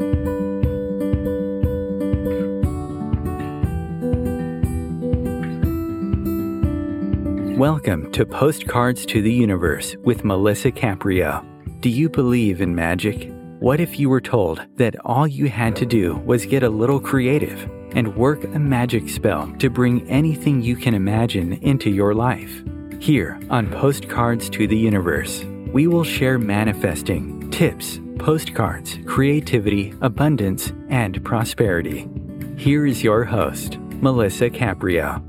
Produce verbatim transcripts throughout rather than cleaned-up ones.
Welcome to Postcards to the Universe with Melissa Caprio. Do you believe in magic? What if you were told that all you had to do was get a little creative and work a magic spell to bring anything you can imagine into your life? Here on Postcards to the Universe, we will share manifesting, tips, postcards, creativity, abundance, and prosperity. Here is your host, Melissa Caprio.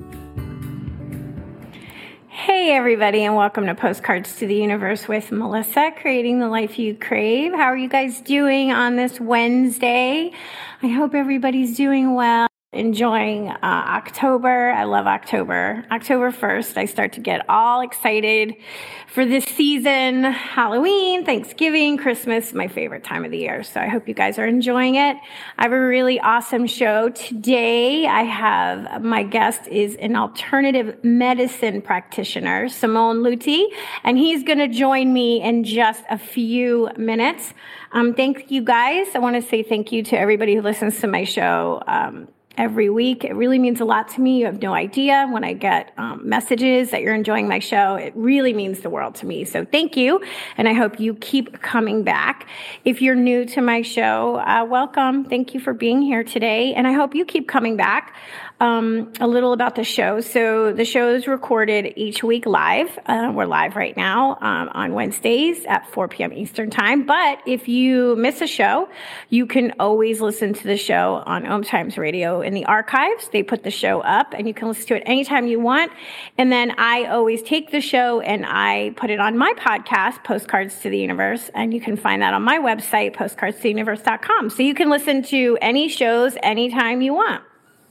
Hey everybody, and welcome to Postcards to the Universe with Melissa, creating the life you crave. How are you guys doing on this Wednesday? I hope everybody's doing well. Enjoying uh, October. I love October. October first, I start to get all excited for this season. Halloween, Thanksgiving, Christmas, my favorite time of the year. So I hope you guys are enjoying it. I have a really awesome show today. I have, my guest is an alternative medicine practitioner, Simone Lutti, and he's going to join me in just a few minutes. Um, thank you guys. I want to say thank you to everybody who listens to my show. Um, every week. It really means a lot to me. You have no idea when I get um, messages that you're enjoying my show. It really means the world to me. So thank you. And I hope you keep coming back. If you're new to my show, uh, welcome. Thank you for being here today. And I hope you keep coming back. Um, a little about the show. So the show is recorded each week live. Uh, we're live right now um, on Wednesdays at four p.m. Eastern Time. But if you miss a show, you can always listen to the show on Om Times Radio in the archives. They put the show up and you can listen to it anytime you want. And then I always take the show and I put it on my podcast, Postcards to the Universe. And you can find that on my website, postcards to the universe dot com. So you can listen to any shows anytime you want.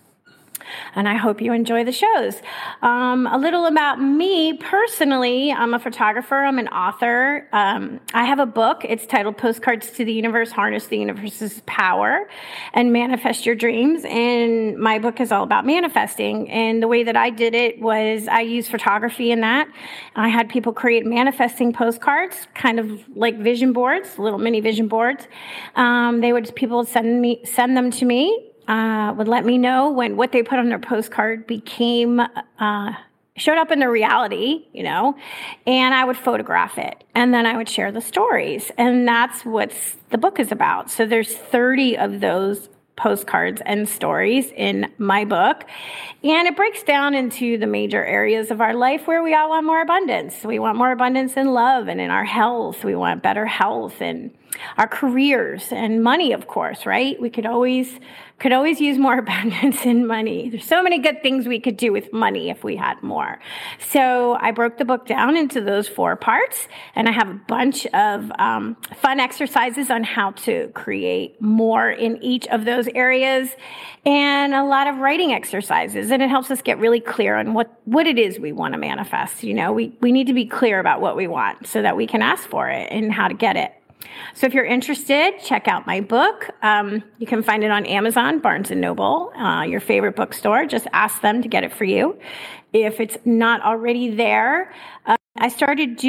And I hope you enjoy the shows. Um, a little about me personally. I'm a photographer. I'm an author. Um, I have a book. It's titled Postcards to the Universe, Harness the Universe's Power and Manifest Your Dreams. And my book is all about manifesting. And the way that I did it was I used photography in that. I had people create manifesting postcards, kind of like vision boards, little mini vision boards. Um, they would, people would send me, send them to me. Uh, would let me know when what they put on their postcard became, uh, showed up in their reality, you know, and I would photograph it and then I would share the stories. And that's what the book is about. So there's thirty of those postcards and stories in my book. And it breaks down into the major areas of our life where we all want more abundance. We want more abundance in love and in our health. We want better health and our careers and money, of course, right? We could always could always use more abundance in money. There's so many good things we could do with money if we had more. So I broke the book down into those four parts, and I have a bunch of um, fun exercises on how to create more in each of those areas, and a lot of writing exercises. And it helps us get really clear on what, what it is we want to manifest. You know, we, we need to be clear about what we want so that we can ask for it and how to get it. So if you're interested, check out my book. Um, you can find it on Amazon, Barnes and Noble, uh, your favorite bookstore. Just ask them to get it for you. If it's not already there, uh, I started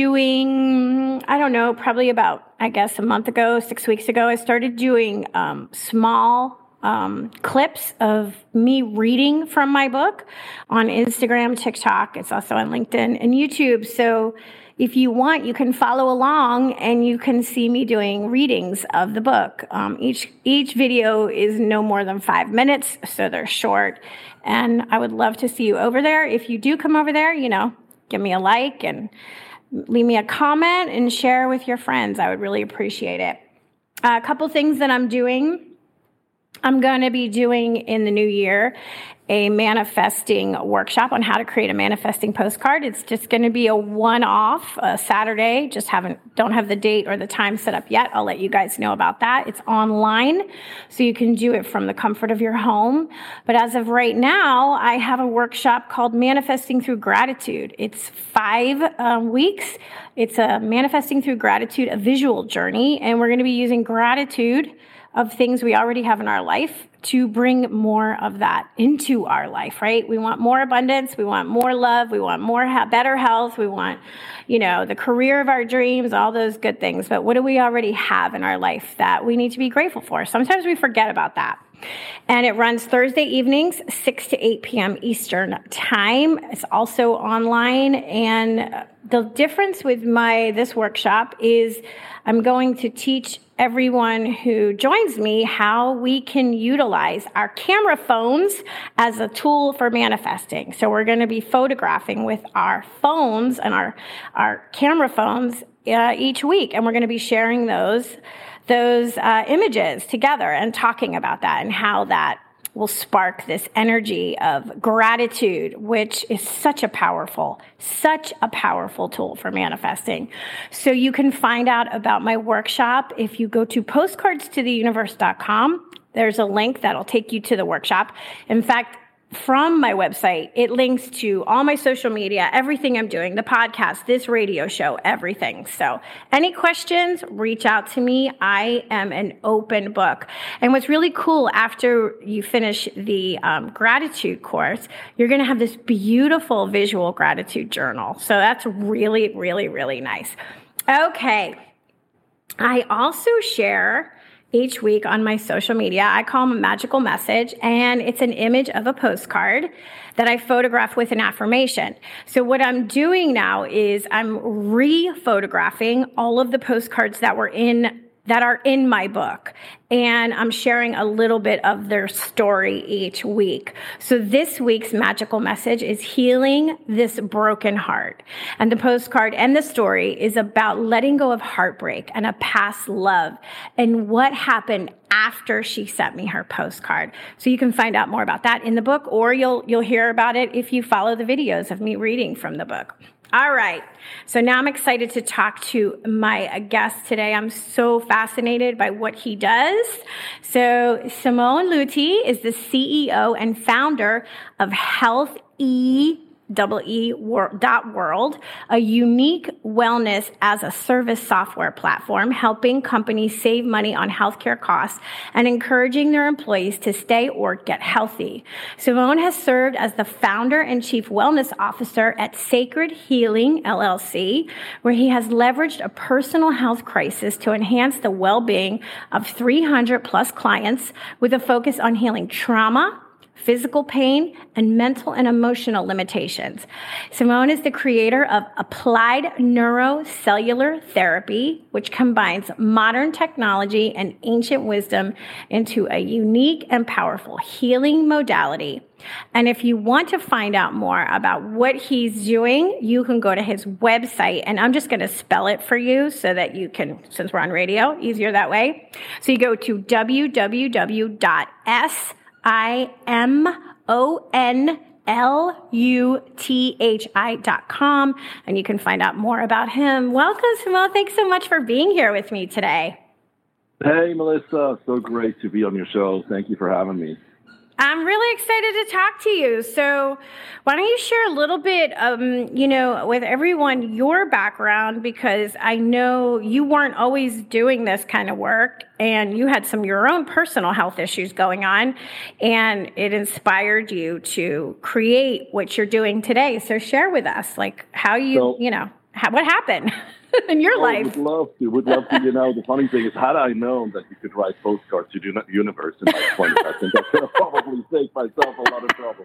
doing, I don't know, probably about, I guess, a month ago, six weeks ago, I started doing um, small um, clips of me reading from my book on Instagram, TikTok. It's also on LinkedIn and YouTube. So if you want, you can follow along and you can see me doing readings of the book. Um, each each video is no more than five minutes, so they're short. And I would love to see you over there. If you do come over there, you know, give me a like and leave me a comment and share with your friends. I would really appreciate it. Uh, a couple things that I'm doing. I'm going to be doing in the new year a manifesting workshop on how to create a manifesting postcard. It's just going to be a one-off uh, Saturday. Just haven't don't have the date or the time set up yet. I'll let you guys know about that. It's online, so you can do it from the comfort of your home. But as of right now, I have a workshop called Manifesting Through Gratitude. It's five um, weeks. It's a Manifesting Through Gratitude, a visual journey, and we're going to be using gratitude of things we already have in our life to bring more of that into our life, right? We want more abundance. We want more love. We want more, ha- better health. We want, you know, the career of our dreams, all those good things. But what do we already have in our life that we need to be grateful for? Sometimes we forget about that. And it runs Thursday evenings, six to eight p.m. Eastern time. It's also online. And the difference with my this workshop is I'm going to teach everyone who joins me how we can utilize our camera phones as a tool for manifesting. So we're going to be photographing with our phones and our, our camera phones uh, each week. And we're going to be sharing those those uh, images together and talking about that and how that will spark this energy of gratitude, which is such a powerful, such a powerful tool for manifesting. So you can find out about my workshop if you go to postcards to the universe dot com. There's a link that'll take you to the workshop. In fact, from my website, it links to all my social media, everything I'm doing, the podcast, this radio show, everything. So any questions, reach out to me. I am an open book. And what's really cool, after you finish the um, gratitude course, you're going to have this beautiful visual gratitude journal. So that's really, really, really nice. Okay. I also share each week on my social media, I call them a magical message, and it's an image of a postcard that I photograph with an affirmation. So what I'm doing now is I'm re-photographing all of the postcards that were in that are in my book, and I'm sharing a little bit of their story each week. So this week's magical message is healing this broken heart. And the postcard and the story is about letting go of heartbreak and a past love and what happened after she sent me her postcard. So you can find out more about that in the book, or you'll you'll hear about it if you follow the videos of me reading from the book. All right. So now I'm excited to talk to my guest today. I'm so fascinated by what he does. So Simone Lutti is the C E O and founder of Health E double E dot world, a unique wellness as a service software platform helping companies save money on healthcare costs and encouraging their employees to stay or get healthy. Simone has served as the founder and chief wellness officer at Sacred Healing L L C, where he has leveraged a personal health crisis to enhance the well-being of three hundred plus clients with a focus on healing trauma, physical pain, and mental and emotional limitations. Simone is the creator of Applied Neurocellular Therapy, which combines modern technology and ancient wisdom into a unique and powerful healing modality. And if you want to find out more about what he's doing, you can go to his website, and I'm just going to spell it for you so that you can, since we're on radio, easier that way. So you go to w w w dot s I M O N L U T H I dot com, and you can find out more about him. Welcome, Simone. Thanks so much for being here with me today. Hey, Melissa. So great to be on your show. Thank you for having me. I'm really excited to talk to you. So why don't you share a little bit, um, you know, with everyone, your background, because I know you weren't always doing this kind of work and you had some of your own personal health issues going on, and it inspired you to create what you're doing today. So share with us, like, how you, so, you know, how, what happened in your oh, life? Would love to. Would love to. You know, the funny thing is, had I known that you could write postcards to the universe in my twenties, I think I could have probably saved myself a lot of trouble.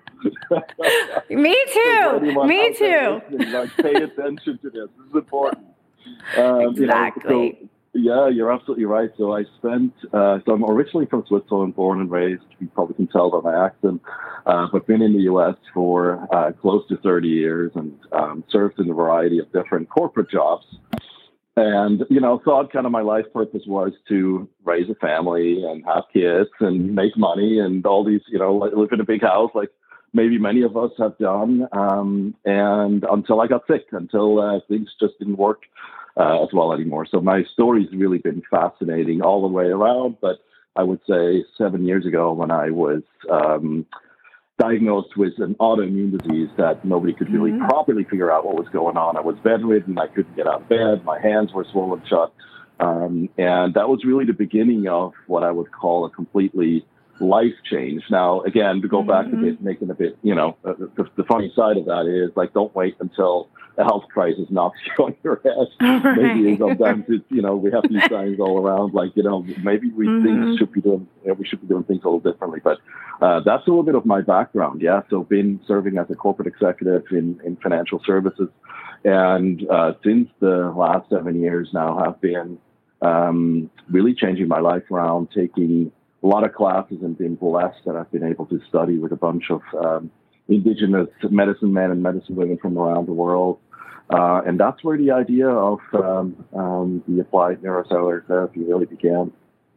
Me too. So Me too. Like, pay attention to this. This is important. Um, exactly. You know, so, yeah, you're absolutely right. So I spent, uh, so I'm originally from Switzerland, born and raised. You probably can tell by my accent, uh, but been in the U S for uh, close to thirty years and um, served in a variety of different corporate jobs. And, you know, thought kind of my life purpose was to raise a family and have kids and make money and all these, you know, live in a big house like maybe many of us have done. Um, and until I got sick, until uh, things just didn't work Uh, as well anymore. So my story's really been fascinating all the way around. But I would say seven years ago when I was um, diagnosed with an autoimmune disease that nobody could really mm-hmm. properly figure out what was going on. I was bedridden. I couldn't get out of bed. My hands were swollen shut. Um, and that was really the beginning of what I would call a completely life change. Now, again, to go mm-hmm. back a bit, making a bit, you know, uh, the, the funny side of that is like, don't wait until a health crisis knocks you on your head. Right. Maybe sometimes it's, you know, we have these signs all around, like, you know, maybe we mm-hmm. things should be doing, you know, we should be doing things a little differently. But uh, that's a little bit of my background. Yeah. So been serving as a corporate executive in, in financial services. And uh, since the last seven years now have been um, really changing my life around, taking a lot of classes and being blessed that I've been able to study with a bunch of um, indigenous medicine men and medicine women from around the world. Uh, and that's where the idea of um, um, the applied neurocellular therapy really began.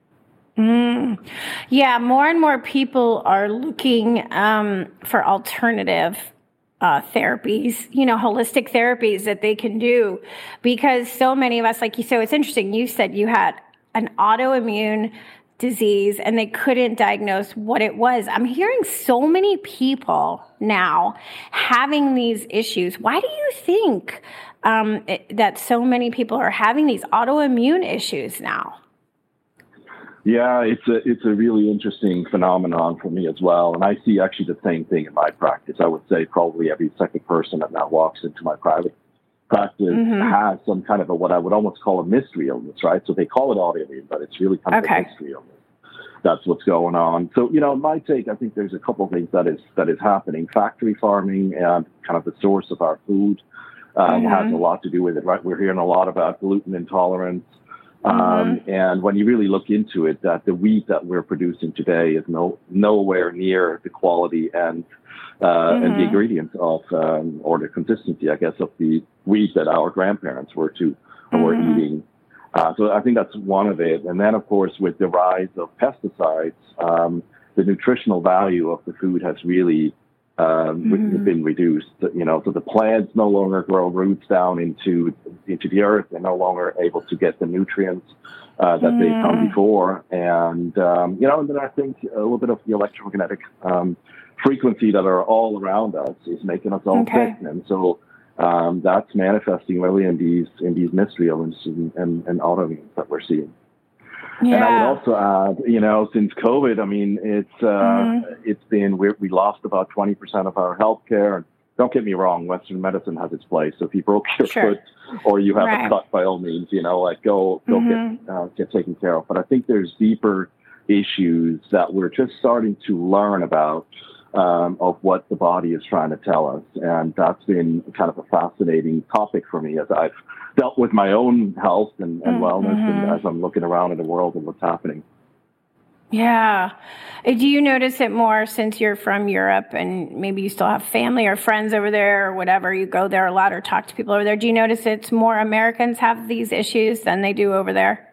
Mm. Yeah, more and more people are looking um, for alternative uh, therapies, you know, holistic therapies that they can do, because so many of us, like you said, it's interesting. You said you had an autoimmune disease and they couldn't diagnose what it was. I'm hearing so many people now having these issues. Why do you think um, it, that so many people are having these autoimmune issues now? Yeah, it's a it's a really interesting phenomenon for me as well. And I see actually the same thing in my practice. I would say probably every second person that now walks into my private practice mm-hmm. has some kind of a, what I would almost call a mystery illness, right? So they call it autoimmune, but it's really kind of okay. a mystery illness. That's what's going on. So, you know, my take, I think there's a couple of things that is that is happening. Factory farming and kind of the source of our food um, mm-hmm. has a lot to do with it, right? We're hearing a lot about gluten intolerance. Um, mm-hmm. And when you really look into it, that the wheat that we're producing today is no nowhere near the quality and uh, mm-hmm. and the ingredients of um, or the consistency, I guess, of the wheat that our grandparents were to mm-hmm. were eating. Uh, so I think that's one of it. And then, of course, with the rise of pesticides, um, the nutritional value of the food has really um, mm-hmm. been reduced. You know, so the plants no longer grow roots down into into the earth. They're no longer able to get the nutrients uh, that mm-hmm. they've done before. And um, you know, and then I think a little bit of the electromagnetic um, frequency that are all around us is making us all okay. sick. And so um, that's manifesting really in these in these mystery illnesses and, and, and autoimmunes that we're seeing. Yeah. And I would also add, you know, since COVID, I mean, it's uh, mm-hmm. it's been we we lost about twenty percent of our healthcare. And don't get me wrong, Western medicine has its place. So if you broke your sure. foot or you have right. a cut, by all means, you know, like go go mm-hmm. get uh, get taken care of. But I think there's deeper issues that we're just starting to learn about um, of what the body is trying to tell us, and that's been kind of a fascinating topic for me as I've dealt with my own health and, and mm-hmm. wellness, and as I'm looking around in the world and what's happening. Yeah. Do you notice it more since you're from Europe and maybe you still have family or friends over there or whatever? You go there a lot or talk to people over there. Do you notice it's more Americans have these issues than they do over there?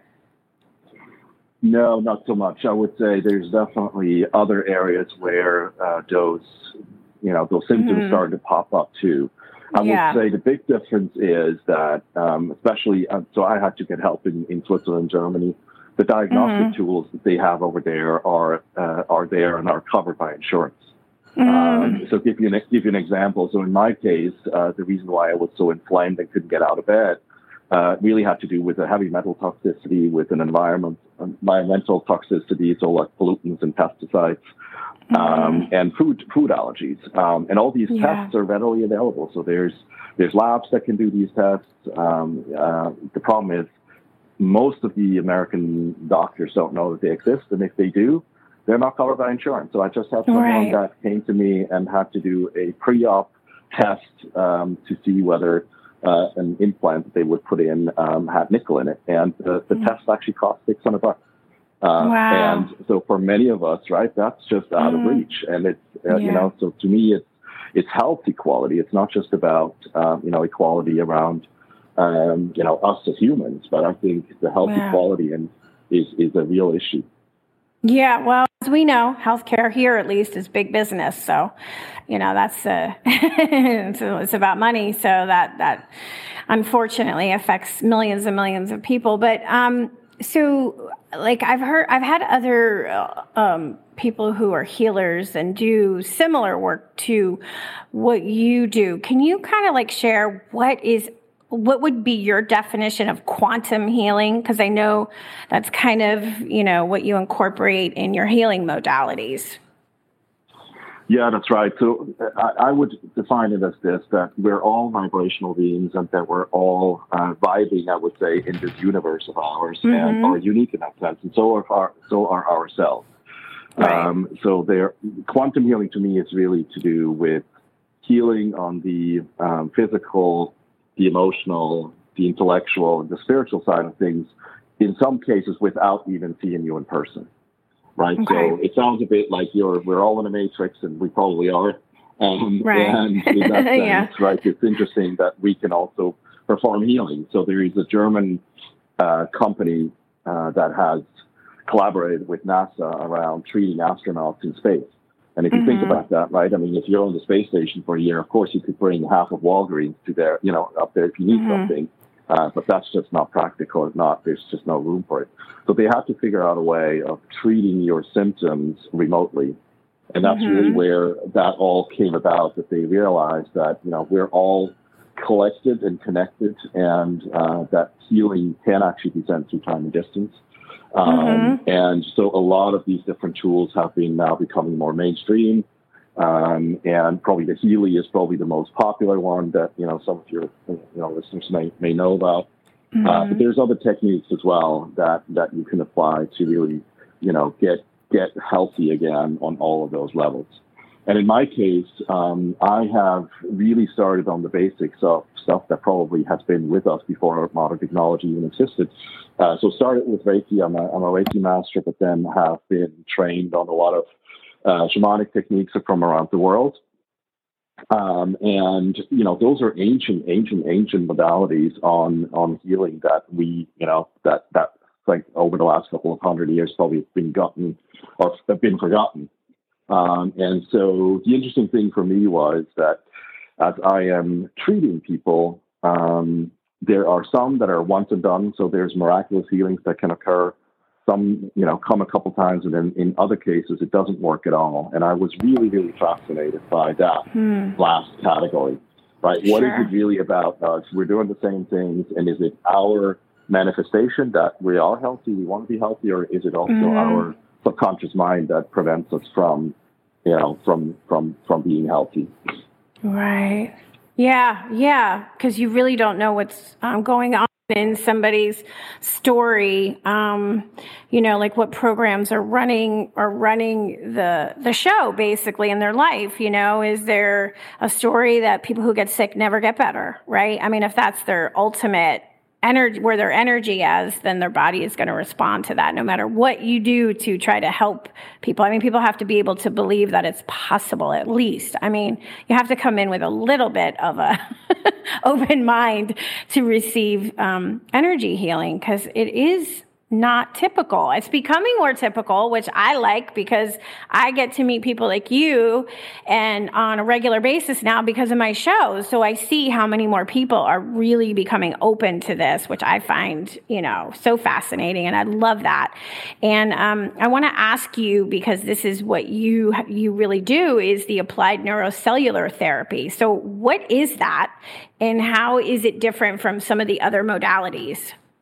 No, not so much. I would say there's definitely other areas where uh, those, you know, those symptoms mm-hmm. started to pop up too. I yeah. would say the big difference is that, um, especially, uh, so I had to get help in, in Switzerland, Germany. The diagnostic mm-hmm. tools that they have over there are uh, are there and are covered by insurance. Mm-hmm. Um, so give you an give you an example. So in my case, uh, the reason why I was so inflamed and couldn't get out of bed uh, really had to do with a heavy metal toxicity, with an environment environmental toxicity, so like pollutants and pesticides. Um, mm-hmm. and food food allergies, um, and all these yeah. tests are readily available. So there's there's labs that can do these tests. Um, uh, the problem is most of the American doctors don't know that they exist, and if they do, they're not covered by insurance. So I just had someone right. that came to me and had to do a pre-op test um, to see whether uh, an implant that they would put in um, had nickel in it, and the, the mm-hmm. test actually cost six hundred bucks. Uh, wow. And so for many of us, right, that's just out mm. of reach. And it's, uh, yeah. you know, so to me, it's, it's health equality. It's not just about, um, you know, equality around, um, you know, us as humans, but I think the health wow. equality and is, is a real issue. Yeah. Well, as we know, healthcare here, at least, is big business. So, you know, that's, uh, it's, it's about money. So that, that unfortunately affects millions and millions of people. But, um, so, like I've heard, I've had other uh, um, people who are healers and do similar work to what you do. Can you kind of like share what is what would be your definition of quantum healing? Because I know that's kind of, you know, what you incorporate in your healing modalities. Yeah, that's right. So I, I would define it as this, that we're all vibrational beings and that we're all uh, vibing, I would say, in this universe of ours mm-hmm. and are unique in that sense. And so are our, so are our cells. Right. Um, so there, quantum healing to me is really to do with healing on the um, physical, the emotional, the intellectual, and the spiritual side of things, in some cases without even seeing you in person. Right. Okay. So it sounds a bit like you're, we're all in a matrix, and we probably are. Um, right. And in that sense, yeah. right, it's interesting that we can also perform healing. So there is a German uh, company uh, that has collaborated with NASA around treating astronauts in space. And if you mm-hmm. think about that, right, I mean, if you're on the space station for a year, of course, you could bring half of Walgreens to there, you know, up there if you need mm-hmm. something. Uh, but that's just not practical. It's not, there's just no room for it. So they have to figure out a way of treating your symptoms remotely. And that's mm-hmm. really where that all came about, that they realized that, you know, we're all collected and connected, and uh, that healing can actually be sent through time and distance. Um, mm-hmm. And so a lot of these different tools have been now becoming more mainstream. Um, and probably the Healy is probably the most popular one that, you know, some of your, you know, listeners may, may know about. Mm-hmm. Uh, but there's other techniques as well that, that you can apply to really, you know, get, get healthy again on all of those levels. And in my case, um, I have really started on the basics of stuff that probably has been with us before modern technology even existed. Uh, so started with Reiki. I'm a, I'm a Reiki master, but then have been trained on a lot of Uh, shamanic techniques from around the world. Um, and, you know, those are ancient, ancient, ancient modalities on, on healing that we, you know, that, that like over the last couple of hundred years probably have been gotten or have been forgotten. Um, and so the interesting thing for me was that as I am treating people, um, there are some that are once and done. So there's miraculous healings that can occur. Some, you know, come a couple times, and then in other cases, it doesn't work at all. And I was really, really fascinated by that hmm. last category, right? Sure. What is it really about us? We're doing the same things, and is it our manifestation that we are healthy, we want to be healthy, or is it also mm. our subconscious mind that prevents us from, you know, from from from being healthy? Right. Yeah, yeah, because you really don't know what's um, going on in somebody's story, um, you know, like what programs are running are running the the show basically in their life. You know, is there a story that people who get sick never get better, right? I mean, if that's their ultimate energy, where their energy is, then their body is going to respond to that no matter what you do to try to help people. I mean, people have to be able to believe that it's possible, at least. I mean, you have to come in with a little bit of a open mind to receive um, energy healing, because it is not typical. It's becoming more typical, which I like, because I get to meet people like you and on a regular basis now because of my shows. So I see how many more people are really becoming open to this, which I find, you know, so fascinating, and I love that. And um, I want to ask you, because this is what you you really do, is the applied neurocellular therapy. So what is that, and how is it different from some of the other modalities?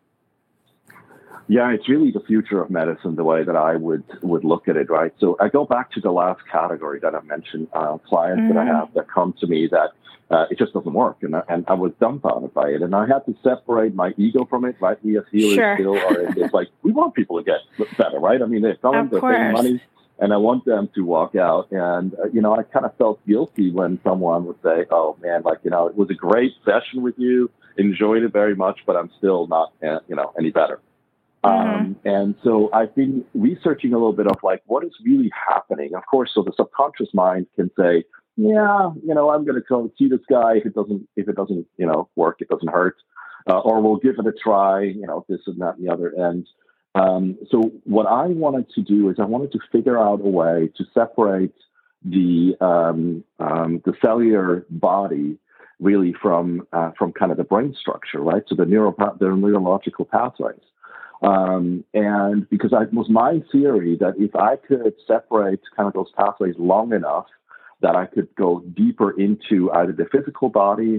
Yeah, it's really the future of medicine, the way that I would, would look at it, right? So I go back to the last category that I mentioned, uh, clients mm-hmm. that I have that come to me that uh, it just doesn't work. And I, and I was dumbfounded by it. And I had to separate my ego from it, right? We as healers sure. still are in this, like, we want people to get better, right? I mean, they're selling, they're paying money, and I want them to walk out. And, uh, you know, I kind of felt guilty when someone would say, oh, man, like, you know, it was a great session with you, enjoyed it very much, but I'm still not, uh, you know, any better. Mm-hmm. Um, and so I've been researching a little bit of like, what is really happening? Of course, so the subconscious mind can say, yeah, you know, I'm going to go see this guy. If it doesn't, if it doesn't, you know, work, it doesn't hurt, uh, or we'll give it a try, you know, this and that and the other. And um, so what I wanted to do is I wanted to figure out a way to separate the, um, um, the cellular body really from, uh, from kind of the brain structure, right? So the neuro, the neurological pathways. Um, and because I, it was my theory that if I could separate kind of those pathways long enough that I could go deeper into either the physical body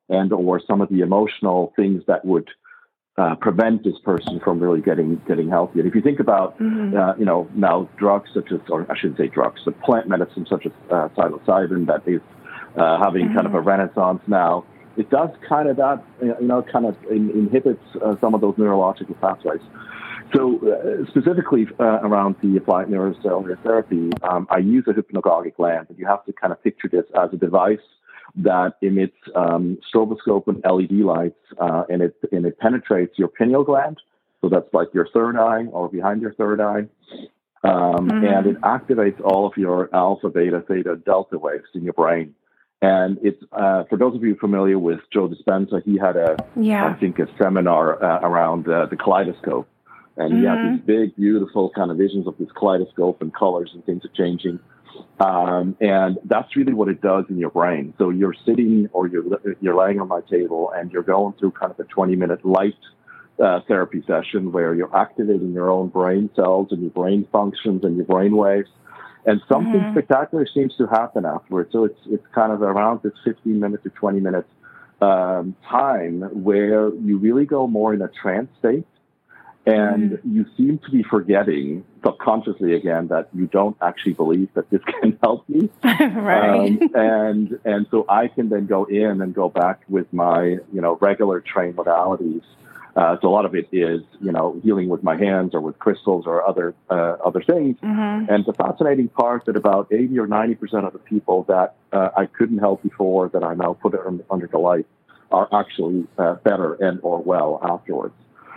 and or some of the emotional things that would uh, prevent this person from really getting getting healthy. And if you think about, mm-hmm. uh, you know, now drugs such as, or I shouldn't say drugs, but plant medicine such as uh, psilocybin that is uh, having mm-hmm. kind of a renaissance now, it does kind of that, you know, kind of in, inhibits uh, some of those neurological pathways. So uh, specifically uh, around the applied neurocellular therapy, um, I use a hypnagogic lamp, and you have to kind of picture this as a device that emits um, stroboscope and L E D lights, uh, and it and it penetrates your pineal gland. So that's like your third eye or behind your third eye, um, mm-hmm. and it activates all of your alpha, beta, theta, delta waves in your brain. And it's uh, for those of you familiar with Joe Dispenza, he had a yeah. I think a seminar uh, around uh, the kaleidoscope. And he mm-hmm. had these big, beautiful kind of visions of this kaleidoscope and colors and things are changing. Um, and that's really what it does in your brain. So you're sitting or you're you're laying on my table and you're going through kind of a twenty-minute light uh, therapy session where you're activating your own brain cells and your brain functions and your brain waves. And something mm-hmm. spectacular seems to happen afterwards. So it's it's kind of around this fifteen minute to twenty minute um, time where you really go more in a trance state. And mm. you seem to be forgetting subconsciously again that you don't actually believe that this can help you. Right. Um, and and so I can then go in and go back with my, you know, regular trained modalities. Uh, so a lot of it is, you know, healing with my hands or with crystals or other uh, other things. Mm-hmm. And the fascinating part that about eighty or ninety percent of the people that uh, I couldn't help before that I now put under the light are actually uh, better and or well afterwards.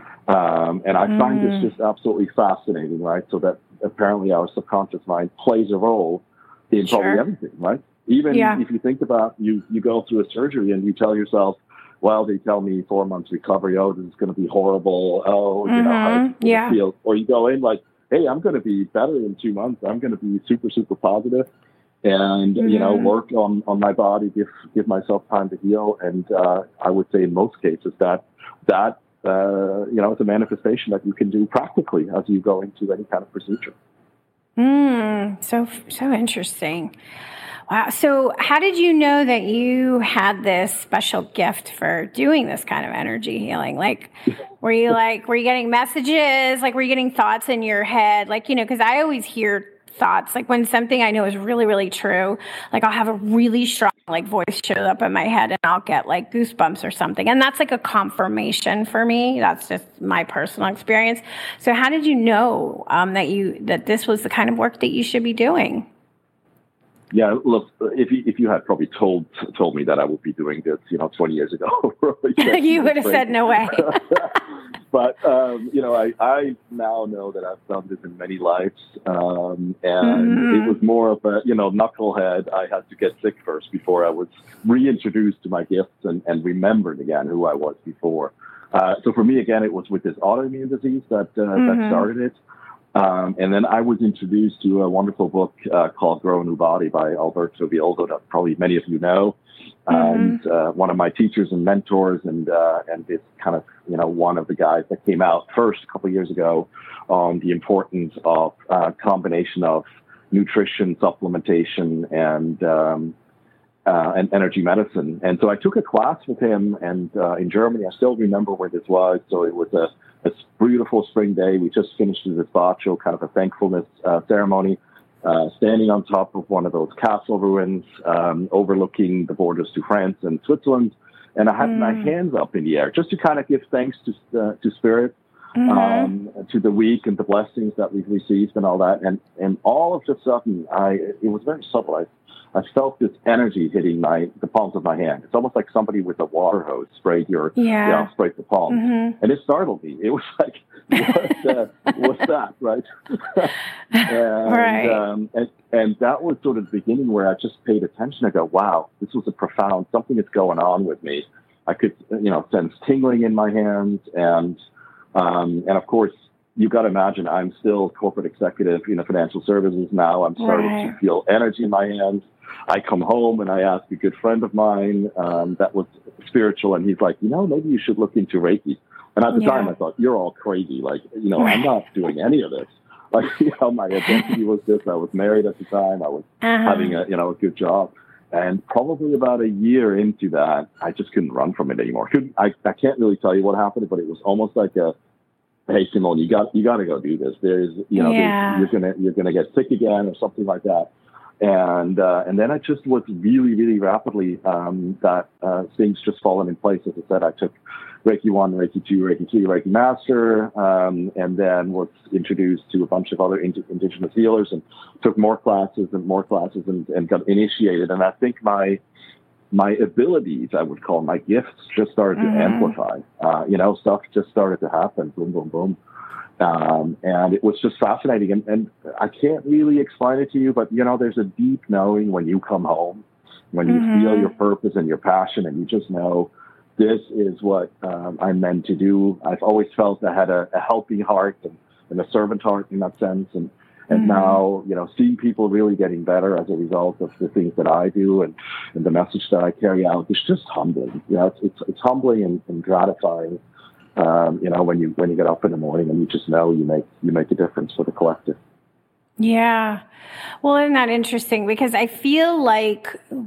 Um, and I mm. find this just absolutely fascinating, right? So that apparently our subconscious mind plays a role in sure. probably everything, right? Even yeah. if you think about you, you go through a surgery and you tell yourself, well, they tell me four months recovery, oh, this is going to be horrible. Oh, mm-hmm. you know, how it's going yeah. to feel. Or you go in like, hey, I'm going to be better in two months. I'm going to be super, super positive and, mm-hmm. you know, work on, on my body, give, give myself time to heal. And uh, I would say in most cases that that, Uh, you know, it's a manifestation that you can do practically as you go into any kind of procedure. Mm, so, so interesting. Wow. So how did you know that you had this special gift for doing this kind of energy healing? Like, were you like, were you getting messages? Like, were you getting thoughts in your head? Like, you know, because I always hear thoughts, like when something I know is really, really true, like I'll have a really strong like voice show up in my head and I'll get like goosebumps or something. And that's like a confirmation for me. That's just my personal experience. So how did you know um, that you, that this was the kind of work that you should be doing? Yeah, look, if you, if you had probably told told me that I would be doing this, you know, twenty years ago, you would have said no way. But, um, you know, I, I now know that I've done this in many lives. Um, and mm-hmm. it was more of a, you know, knucklehead. I had to get sick first before I was reintroduced to my gifts and, and remembered again who I was before. Uh, so for me, again, it was with this autoimmune disease that, uh, mm-hmm. that started it. Um, and then I was introduced to a wonderful book uh, called Grow a New Body by Alberto Villoldo that probably many of you know. Mm-hmm. And uh, one of my teachers and mentors, and uh, and it's kind of, you know, one of the guys that came out first a couple of years ago on the importance of uh, combination of nutrition, supplementation, and um, uh, and energy medicine. And so I took a class with him, and uh, in Germany, I still remember where this was. So it was a, a beautiful spring day. We just finished the despacho, kind of a thankfulness uh, ceremony. Uh, standing on top of one of those castle ruins, um, overlooking the borders to France and Switzerland. And I had mm. my hands up in the air just to kind of give thanks to uh, to Spirit, mm-hmm. um, to the week and the blessings that we've received and all that. And and all of a sudden, I it was very subtle. I, I felt this energy hitting my the palms of my hand. It's almost like somebody with a water hose sprayed your yeah, you know, sprayed the palm, mm-hmm. and it startled me. It was like, what, uh, what's that, right? and, right. Um, and and that was sort of the beginning where I just paid attention. I go, wow, this was a profound something that's going on with me. I could, you know, sense tingling in my hands, and um, and of course, you've got to imagine I'm still corporate executive in the financial services now. I'm starting right. to feel energy in my hands. I come home and I ask a good friend of mine um, that was spiritual, and he's like, you know, maybe you should look into Reiki. And at the yeah. time, I thought, you're all crazy. Like, you know, right. I'm not doing any of this. Like, you know, my identity was this. I was married at the time. I was uh-huh. having a, you know, a good job. And probably about a year into that, I just couldn't run from it anymore. Couldn't, I, I can't really tell you what happened, but it was almost like a, hey, Simone, you got you got to go do this. There's, you know, yeah. there's, you're gonna you're gonna get sick again or something like that. And uh, and then I just was really, really rapidly um, that uh, things just fallen in place. As I said, I took Reiki one, Reiki two, Reiki three, Reiki Master, um, and then was introduced to a bunch of other ind- indigenous healers and took more classes and more classes and, and got initiated. And I think my my abilities, I would call my gifts, just started mm-hmm. to amplify. Uh, you know, stuff just started to happen. Boom, boom, boom. Um, and it was just fascinating. And, and I can't really explain it to you, but, you know, there's a deep knowing when you come home, when you mm-hmm. feel your purpose and your passion, and you just know this is what um, I'm meant to do. I've always felt I had a, a helping heart and, and a servant heart in that sense. And, and mm-hmm. now, you know, seeing people really getting better as a result of the things that I do and, and the message that I carry out, it's just humbling. You know, it's, it's, it's humbling and, and gratifying. Um, you know, when you when you get up in the morning and you just know you make you make a difference for the collective. Yeah. Well, isn't that interesting? Because I feel like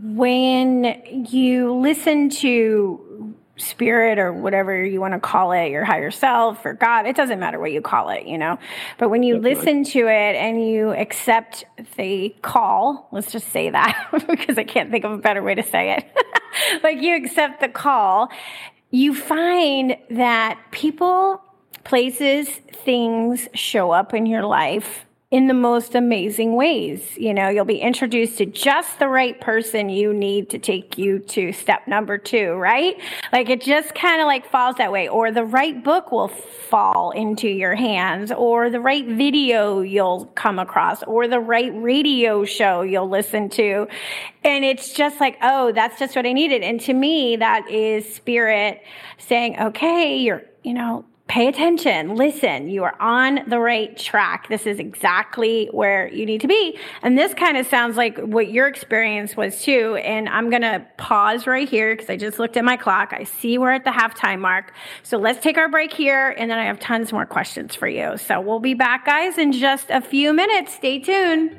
when you listen to spirit or whatever you want to call it, your higher self or God, it doesn't matter what you call it, you know. But when you That's listen right. to it and you accept the call, let's just say that because I can't think of a better way to say it. Like you accept the call, you find that people, places, things show up in your life in the most amazing ways. You know, you'll be introduced to just the right person you need to take you to step number two, right? Like it just kind of like falls that way. Or the right book will fall into your hands, or the right video you'll come across, or the right radio show you'll listen to. And it's just like, oh, that's just what I needed. And to me, that is spirit saying, okay, you're, you know, pay attention, listen, you are on the right track. This is exactly where you need to be. And this kind of sounds like what your experience was too. And I'm going to pause right here because I just looked at my clock. I see we're at the halftime mark. So let's take our break here. And then I have tons more questions for you. So we'll be back, guys, in just a few minutes. Stay tuned.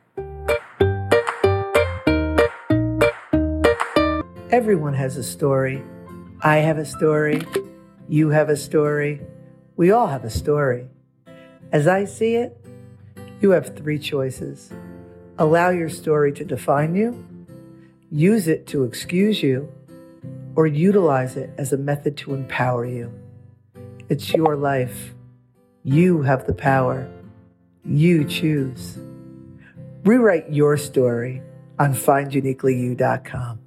Everyone has a story. I have a story. You have a story. We all have a story. As I see it, you have three choices. Allow your story to define you, use it to excuse you, or utilize it as a method to empower you. It's your life. You have the power. You choose. Rewrite your story on find uniquely you dot com.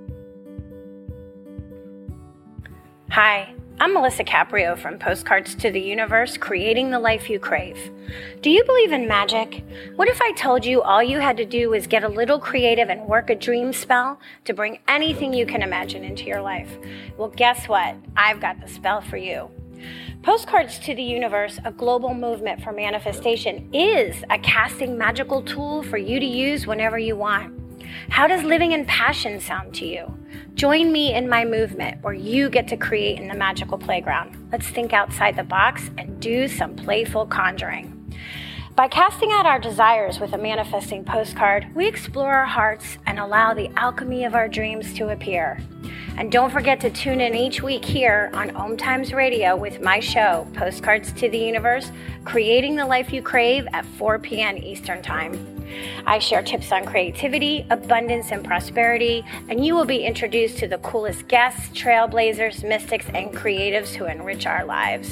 Hi. I'm Melissa Caprio from Postcards to the Universe, creating the life you crave. Do you believe in magic? What if I told you all you had to do was get a little creative and work a dream spell to bring anything you can imagine into your life? Well, guess what? I've got the spell for you. Postcards to the Universe, a global movement for manifestation, is a casting magical tool for you to use whenever you want. How does living in passion sound to you? Join me in my movement where you get to create in the magical playground. Let's think outside the box and do some playful conjuring. By casting out our desires with a manifesting postcard, we explore our hearts and allow the alchemy of our dreams to appear. And don't forget to tune in each week here on Om Times Radio with my show, Postcards to the Universe, creating the life you crave at four p.m. Eastern Time. I share tips on creativity, abundance, and prosperity, and you will be introduced to the coolest guests, trailblazers, mystics, and creatives who enrich our lives.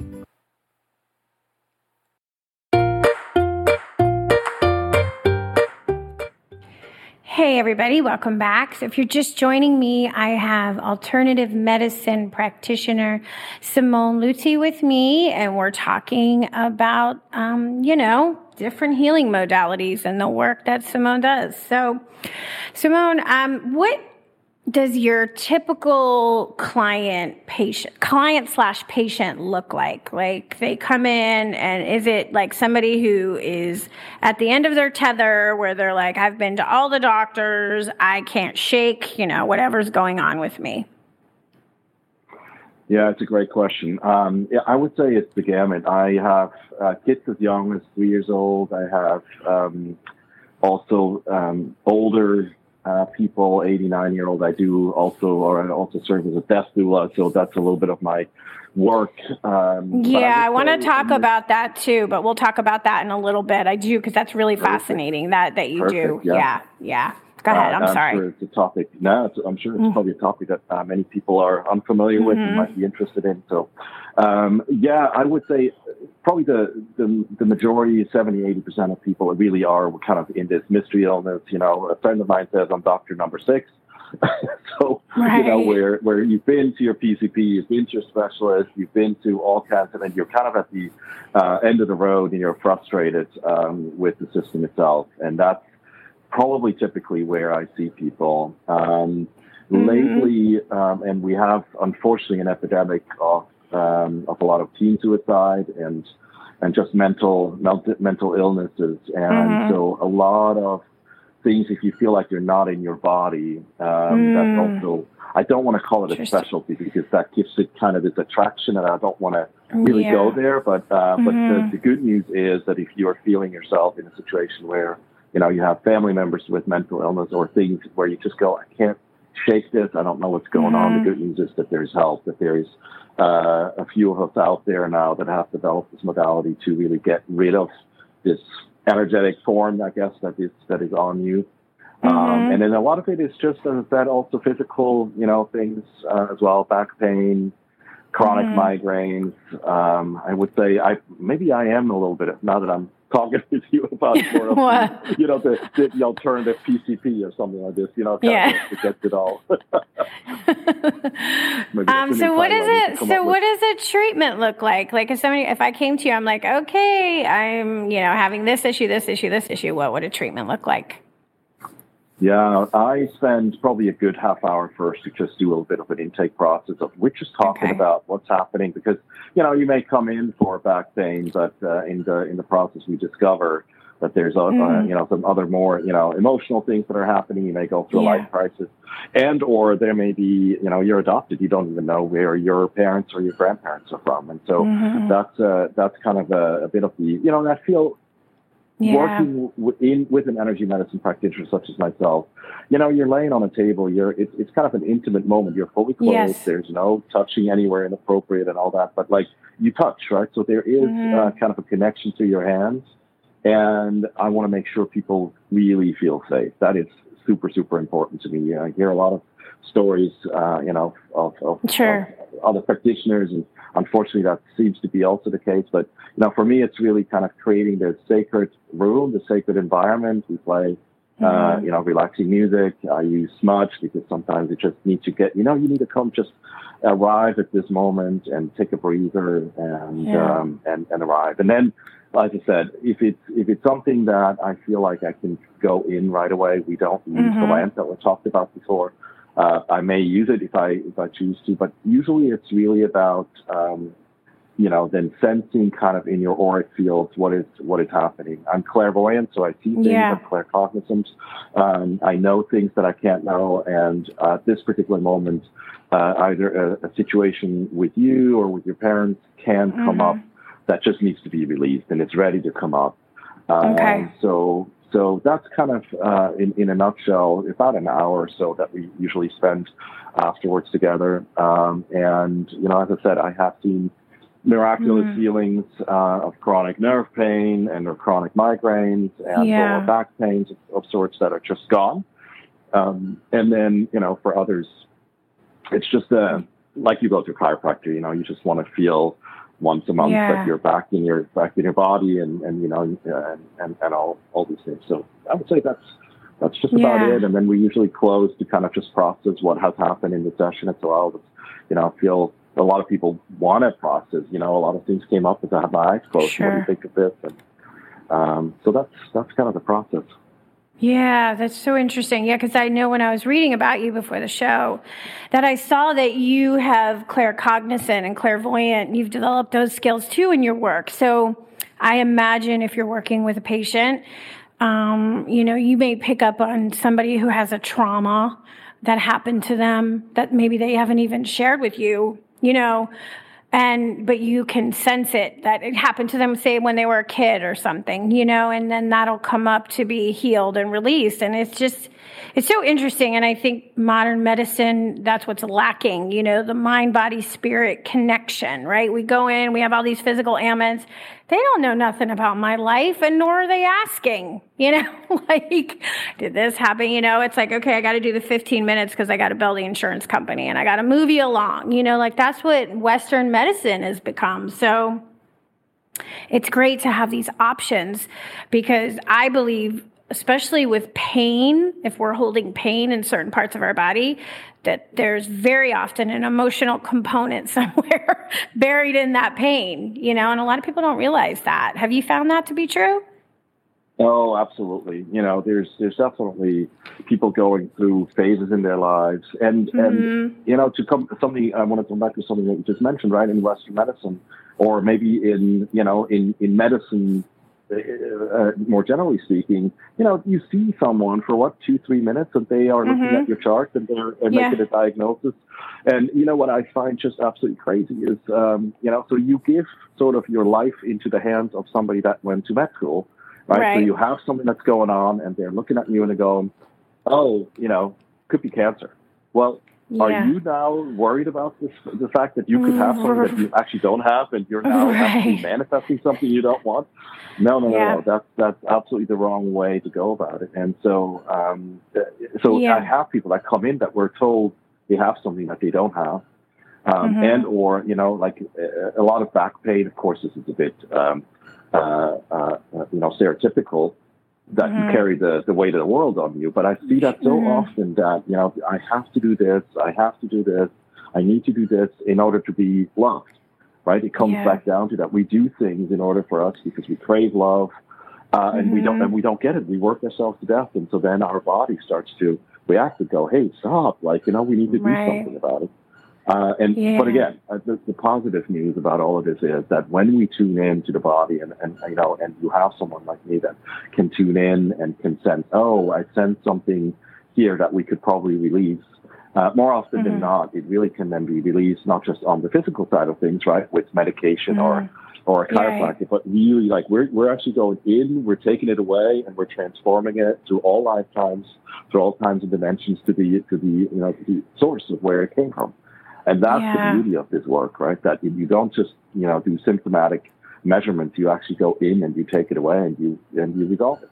Hey everybody, welcome back. So if you're just joining me, I have alternative medicine practitioner Simone Lutti with me, and we're talking about, um, you know, different healing modalities and the work that Simone does. So Simone, um, what does your typical client patient, client slash patient look like? Like they come in and is it like somebody who is at the end of their tether where they're like, I've been to all the doctors, I can't shake, you know, whatever's going on with me? Yeah, it's a great question. Um, yeah, I would say it's the gamut. I have uh, kids as young as three years old. I have um, also um, older uh, people, eighty-nine year old. I do also, or I also serve as a death doula. So that's a little bit of my work. Um, yeah, I, I want to talk this, about that too, but we'll talk about that in a little bit. I do, because that's really perfect. fascinating that, that you Perfect, do. yeah. Yeah, yeah. Go ahead. I'm, uh, I'm sorry. Sure it's a topic. No, it's, I'm sure it's mm. probably a topic that uh, many people are unfamiliar mm-hmm. with and might be interested in. So, um, yeah, I would say probably the, the, the majority, seventy, eighty percent of people really are kind of in this mystery illness. You know, a friend of mine says I'm doctor number six. so, right. you know, where, where you've been to your P C P, you've been to your specialist, you've been to all kinds of, and you're kind of at the uh, end of the road and you're frustrated um, with the system itself. And that's probably typically where I see people. Um, mm-hmm. Lately, um, and we have, unfortunately, an epidemic of um, of a lot of teen suicide and and just mental mental, mental illnesses. And mm-hmm. so a lot of things, if you feel like you're not in your body, um, mm. that's also, I don't want to call it a specialty because that gives it kind of this attraction, and I don't want to really yeah. go there. But uh, mm-hmm. but the, the good news is that if you are feeling yourself in a situation where, you know, you have family members with mental illness or things where you just go, I can't shake this, I don't know what's going mm-hmm. on. The good news is that there's help, that there's uh, a few of us out there now that have developed this modality to really get rid of this energetic form, I guess, that is that is on you. Mm-hmm. Um, and then a lot of it is just, as I said, also physical, you know, things uh, as well, back pain, chronic mm-hmm. migraines. Um, I would say I maybe I am a little bit, now that I'm talking with you about sort of, the, you know, the, the, the alternative P C P or something like this, you know, yeah. to get it all. um, so what is it? So what does a treatment look like? Like if somebody, if I came to you, I'm like, okay, I'm, you know, having this issue, this issue, this issue. What would a treatment look like? Yeah, I spend probably a good half hour first to just do a little bit of an intake process of which is talking okay. about what's happening, because, you know, you may come in for back pain, but uh, in the in the process we discover that there's a, mm. uh, you know, some other more, you know, emotional things that are happening. You may go through yeah. a life crisis, and or there may be, you know, you're adopted. You don't even know where your parents or your grandparents are from, and so mm-hmm. that's uh, that's kind of a, a bit of the, you know, and I feel. Yeah. Working in, with an energy medicine practitioner such as myself, you know, you're laying on a table, you're, it's, it's kind of an intimate moment. You're fully clothed. Yes. There's no touching anywhere inappropriate and all that, but like you touch, right? So there is mm-hmm. uh, kind of a connection to your hands. And I want to make sure people really feel safe. That is super, super important to me. I hear a lot of stories, uh, you know, of, of, sure. of other practitioners, and unfortunately that seems to be also the case. But, you know, for me, it's really kind of creating the sacred room, the sacred environment. We play, mm-hmm. uh, you know, relaxing music. I use smudge because sometimes you just need to get, you know, you need to come just arrive at this moment and take a breather and, yeah. um, and, and arrive. And then, like I said, if it's, if it's something that I feel like I can go in right away, we don't use mm-hmm. the lamp that we talked about before. Uh, I may use it if I if I choose to, but usually it's really about um, you know, then sensing kind of in your auric fields what is what is happening. I'm clairvoyant, so I see things. Yeah. I'm claircognizant. Um, I know things that I can't know, and uh, at this particular moment, uh, either a, a situation with you or with your parents can come mm-hmm. up that just needs to be released, and it's ready to come up. Um, okay. So. So that's kind of, uh, in, in a nutshell, about an hour or so that we usually spend afterwards together. Um, and, you know, as I said, I have seen miraculous mm. healings uh, of chronic nerve pain and or chronic migraines and yeah. lower back pains of, of sorts that are just gone. Um, and then, you know, for others, it's just uh, like you go to a chiropractor, you know, you just want to feel once a month yeah. that you're back in your back in your body and, and you know and, and, and all, all these things. So I would say that's that's just yeah. about it. And then we usually close to kind of just process what has happened in the session as well. But, you know, I feel a lot of people want to process. You know, a lot of things came up as I had my eyes closed. Sure. What do you think of this? And um, so that's that's kind of the process. Yeah, that's so interesting. Yeah, because I know when I was reading about you before the show that I saw that you have claircognizant and clairvoyant. You've developed those skills too in your work. So I imagine if you're working with a patient, um, you know, you may pick up on somebody who has a trauma that happened to them that maybe they haven't even shared with you, you know. And, but you can sense it, that it happened to them, say, when they were a kid or something, you know, and then that'll come up to be healed and released. And it's just, it's so interesting. And I think modern medicine, that's what's lacking, you know, the mind, body, spirit connection, right? We go in, we have all these physical ailments. They don't know nothing about my life, and nor are they asking, you know, like, did this happen? You know, it's like, okay, I got to do the fifteen minutes because I got to bill the insurance company and I got to move you along, you know, like that's what Western medicine has become. So it's great to have these options, because I believe, especially with pain, if we're holding pain in certain parts of our body, that there's very often an emotional component somewhere buried in that pain, you know, and a lot of people don't realize that. Have you found that to be true? Oh, absolutely. You know, there's there's definitely people going through phases in their lives. And, mm-hmm. and you know, to come to something, I want to come back to something that you just mentioned, right, in Western medicine, or maybe in, you know, in, in medicine, Uh, more generally speaking, you know, you see someone for what, two, three minutes, and they are mm-hmm. looking at your chart and they're, they're yeah. making a diagnosis. And, you know, what I find just absolutely crazy is, um, you know, so you give sort of your life into the hands of somebody that went to med school, right? right? So you have something that's going on, and they're looking at you and they're going, oh, you know, could be cancer. Well, yeah. Are you now worried about this, the fact that you could have something that you actually don't have, and you're now right. actually manifesting something you don't want? No, no, no, yeah. no. That's that's absolutely the wrong way to go about it. And so, um, so yeah. I have people that come in that were told they have something that they don't have, um, mm-hmm. and or you know, like a, a lot of back pain. Of course, this is a bit, um, uh, uh, you know, stereotypical. That mm-hmm. you carry the, the weight of the world on you. But I see that so mm-hmm. often that, you know, I have to do this, I have to do this, I need to do this in order to be loved, right? It comes yeah. back down to that. We do things in order for us because we crave love, uh, mm-hmm. and we don't and we don't get it. We work ourselves to death, and so then our body starts to react and go, hey, stop, like, you know, we need to do right. something about it. Uh, and yeah. But again, uh, the, the positive news about all of this is that when we tune in to the body, and, and you know, and you have someone like me that can tune in and can sense, oh, I sense something here that we could probably release. Uh, more often mm-hmm. than not, it really can then be released not just on the physical side of things, right, with medication mm-hmm. or or a chiropractic, yeah. but really, like, we're we're actually going in, we're taking it away, and we're transforming it through all lifetimes, through all times and dimensions to the to the you know to the source of where it came from. And that's yeah. the beauty of this work, right? That you don't just, you know, do symptomatic measurements. You actually go in and you take it away and you and you resolve it.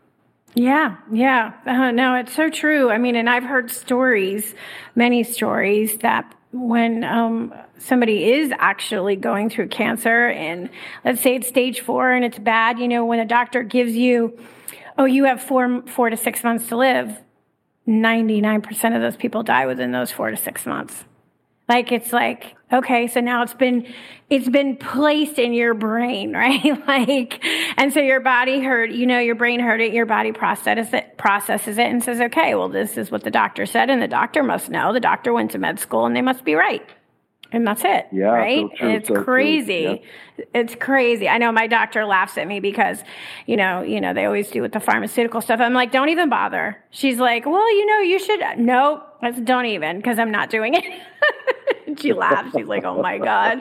Yeah, yeah. Uh, no, it's so true. I mean, and I've heard stories, many stories, that when um, somebody is actually going through cancer, and let's say it's stage four and it's bad, you know, when a doctor gives you, oh, you have four, four to six months to live, ninety-nine percent of those people die within those four to six months. Like, it's like, okay, so now it's been, it's been placed in your brain, right? Like, and so your body heard, you know, your brain heard it, your body processes it, processes it and says, okay, well, this is what the doctor said, and the doctor must know. The doctor went to med school and they must be right. And that's it, yeah, right? So true, it's so crazy. Yeah. It's crazy. I know my doctor laughs at me because, you know, you know, they always do with the pharmaceutical stuff. I'm like, don't even bother. She's like, well, you know, you should. No, don't even, because I'm not doing it. She laughs. She's like, oh my God.